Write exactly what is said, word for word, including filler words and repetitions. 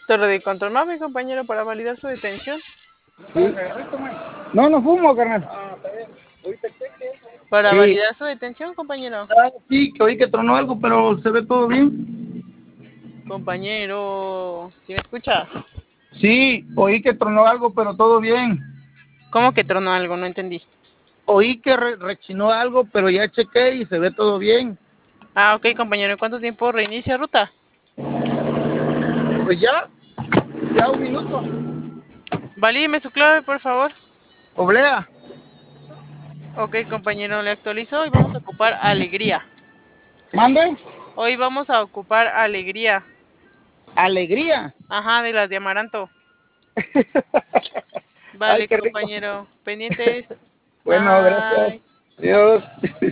Torre de control. No, mi compañero, para validar su detención. Sí. No, no fumo, carnal. Para Sí. validar su detención, compañero. Ah, sí, que oí que tronó algo, pero se ve todo bien. Compañero, ¿sí me escucha? Sí, oí que tronó algo, pero todo bien. ¿Cómo que tronó algo? No entendí. Oí que re rechinó algo, pero ya chequé y se ve todo bien. Ah, ok, compañero. ¿En cuánto tiempo reinicia ruta? Pues ya, ya un minuto. Valídeme su clave, por favor. Oblea. Ok, compañero, le actualizo y vamos a ocupar alegría. ¿Mande? Hoy vamos a ocupar alegría. Alegría. Ajá, de las de Amaranto. Ay, Vale, qué rico. compañero. Pendientes. Bueno, gracias. Bye. Adiós.